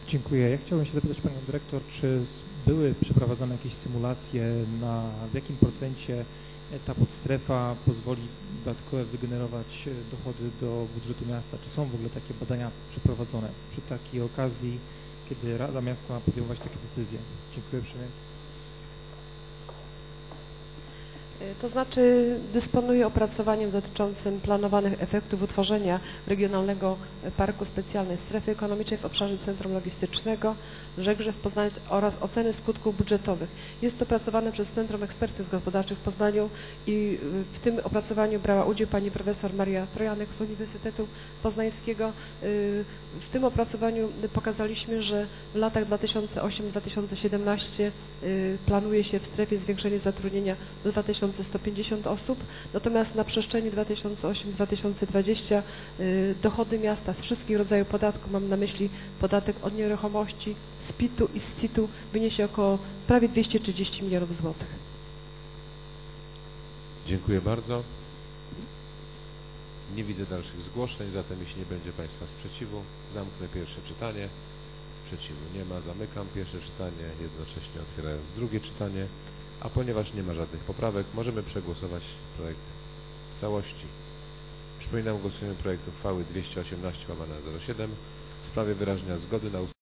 Dziękuję. Ja chciałbym się zapytać Panią Dyrektor, czy były przeprowadzone jakieś symulacje, w jakim procencie ta podstrefa pozwoli dodatkowo wygenerować dochody do budżetu miasta? Czy są w ogóle takie badania przeprowadzone przy takiej okazji, kiedy Rada Miasta ma podejmować takie decyzje? Dziękuję uprzejmie. To znaczy dysponuję opracowaniem dotyczącym planowanych efektów utworzenia Regionalnego Parku Specjalnej Strefy Ekonomicznej w obszarze Centrum Logistycznego Żegrzew Poznań oraz oceny skutków budżetowych. Jest to opracowane przez Centrum Ekspertyz Gospodarczych w Poznaniu i w tym opracowaniu brała udział pani profesor Maria Trojanek z Uniwersytetu Poznańskiego. W tym opracowaniu pokazaliśmy, że w latach 2008-2017 planuje się w strefie zwiększenie zatrudnienia do 2150 osób, natomiast na przestrzeni 2008-2020 dochody miasta z wszystkich rodzajów podatków, mam na myśli podatek od nieruchomości, z PIT-u i z CIT-u, wyniesie około prawie 230 milionów złotych. Dziękuję bardzo. Nie widzę dalszych zgłoszeń, zatem jeśli nie będzie Państwa sprzeciwu, zamknę pierwsze czytanie. Sprzeciwu nie ma, zamykam pierwsze czytanie, jednocześnie otwierając drugie czytanie, a ponieważ nie ma żadnych poprawek, możemy przegłosować projekt w całości. Przypominam, głosujemy projekt uchwały 218/07 w sprawie wyrażenia zgody na